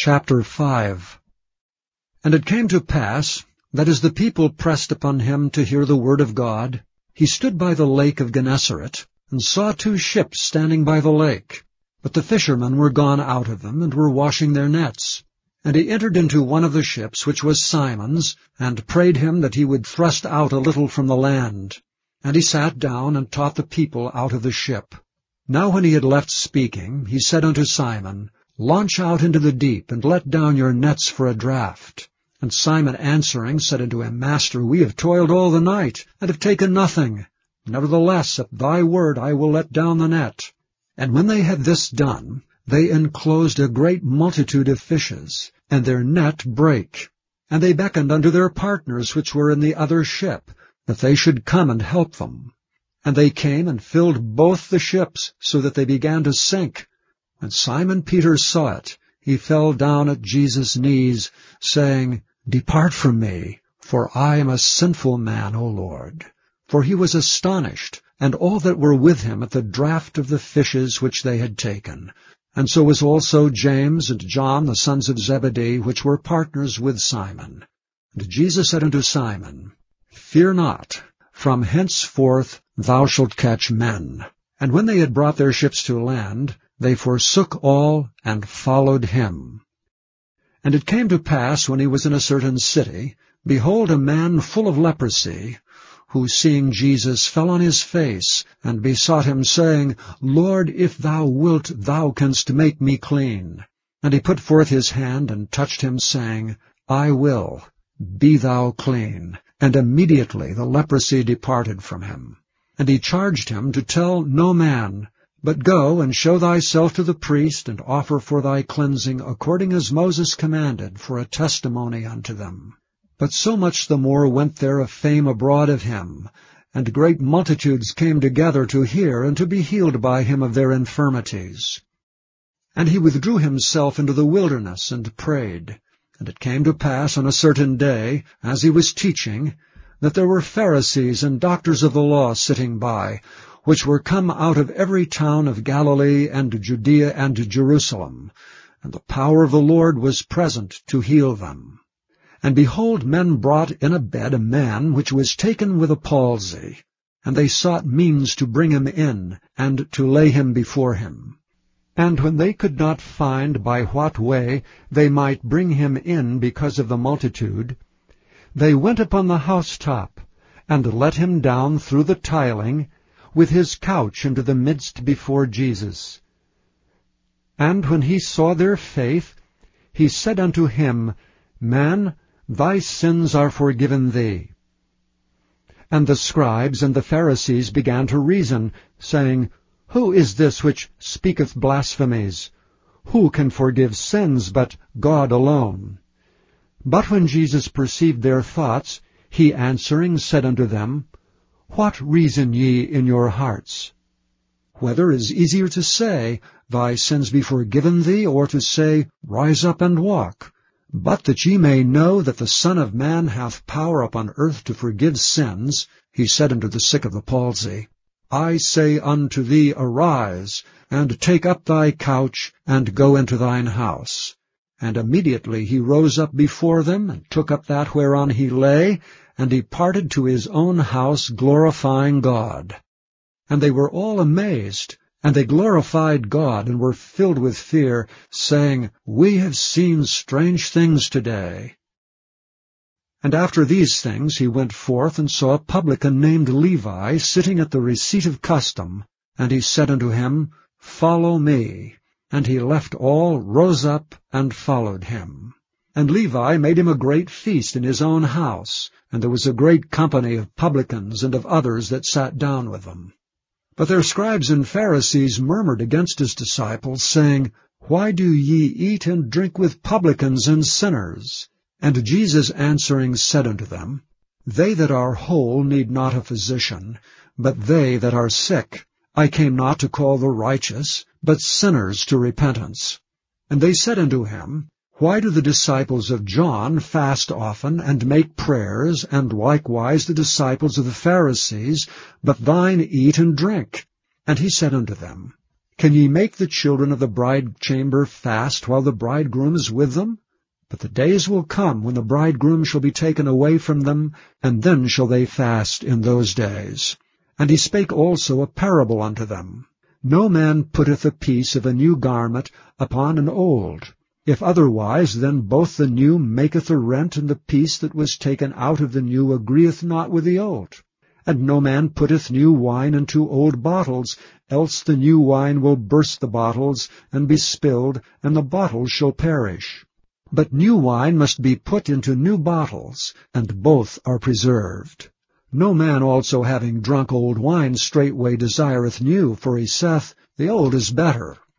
Chapter 5. And it came to pass, that as the people pressed upon him to hear the word of God, he stood by the lake of Gennesaret, and saw 2 ships standing by the lake. But the fishermen were gone out of them, and were washing their nets. And he entered into one of the ships, which was Simon's, and prayed him that he would thrust out a little from the land. And he sat down, and taught the people out of the ship. Now when he had left speaking, he said unto Simon, Launch out into the deep, and let down your nets for a draught. And Simon answering said unto him, Master, we have toiled all the night, and have taken nothing. Nevertheless, at thy word I will let down the net. And when they had this done, they enclosed a great multitude of fishes, and their net brake. And they beckoned unto their partners which were in the other ship, that they should come and help them. And they came and filled both the ships, so that they began to sink. When Simon Peter saw it, he fell down at Jesus' knees, saying, Depart from me, for I am a sinful man, O Lord. For he was astonished, and all that were with him, at the draught of the fishes which they had taken. And so was also James and John, the sons of Zebedee, which were partners with Simon. And Jesus said unto Simon, Fear not, from henceforth thou shalt catch men. And when they had brought their ships to land, they forsook all, and followed him. And it came to pass, when he was in a certain city, behold, a man full of leprosy, who, seeing Jesus, fell on his face, and besought him, saying, Lord, if thou wilt, thou canst make me clean. And he put forth his hand, and touched him, saying, I will, be thou clean. And immediately the leprosy departed from him. And he charged him to tell no man, but go and show thyself to the priest, and offer for thy cleansing, according as Moses commanded, for a testimony unto them. But so much the more went there a fame abroad of him, and great multitudes came together to hear and to be healed by him of their infirmities. And he withdrew himself into the wilderness, and prayed. And it came to pass on a certain day, as he was teaching, that there were Pharisees and doctors of the law sitting by, which were come out of every town of Galilee and Judea and Jerusalem, and the power of the Lord was present to heal them. And behold, men brought in a bed a man which was taken with a palsy, and they sought means to bring him in, and to lay him before him. And when they could not find by what way they might bring him in because of the multitude, they went upon the housetop, and let him down through the tiling, with his couch into the midst before Jesus. And when he saw their faith, he said unto him, Man, thy sins are forgiven thee. And the scribes and the Pharisees began to reason, saying, Who is this which speaketh blasphemies? Who can forgive sins but God alone? But when Jesus perceived their thoughts, he answering said unto them, What reason ye in your hearts? Whether is easier to say, Thy sins be forgiven thee, or to say, Rise up and walk? But that ye may know that the Son of Man hath power upon earth to forgive sins, he said unto the sick of the palsy, I say unto thee, Arise, and take up thy couch, and go into thine house. And immediately he rose up before them, and took up that whereon he lay, and departed to his own house, glorifying God. And they were all amazed, and they glorified God, and were filled with fear, saying, We have seen strange things today. And after these things he went forth, and saw a publican named Levi sitting at the receipt of custom. And he said unto him, Follow me. And he left all, rose up, and followed him. And Levi made him a great feast in his own house, and there was a great company of publicans and of others that sat down with them. But their scribes and Pharisees murmured against his disciples, saying, Why do ye eat and drink with publicans and sinners? And Jesus answering said unto them, They that are whole need not a physician, but they that are sick. I came not to call the righteous, but sinners to repentance. And they said unto him, Why do the disciples of John fast often, and make prayers, and likewise the disciples of the Pharisees, but thine eat and drink? And he said unto them, Can ye make the children of the bride-chamber fast while the bridegroom is with them? But the days will come when the bridegroom shall be taken away from them, and then shall they fast in those days. And he spake also a parable unto them. No man putteth a piece of a new garment upon an old. If otherwise, then both the new maketh a rent, and the piece that was taken out of the new agreeth not with the old. And no man putteth new wine into old bottles, else the new wine will burst the bottles, and be spilled, and the bottles shall perish. But new wine must be put into new bottles, and both are preserved. No man also having drunk old wine straightway desireth new, for he saith, The old is better.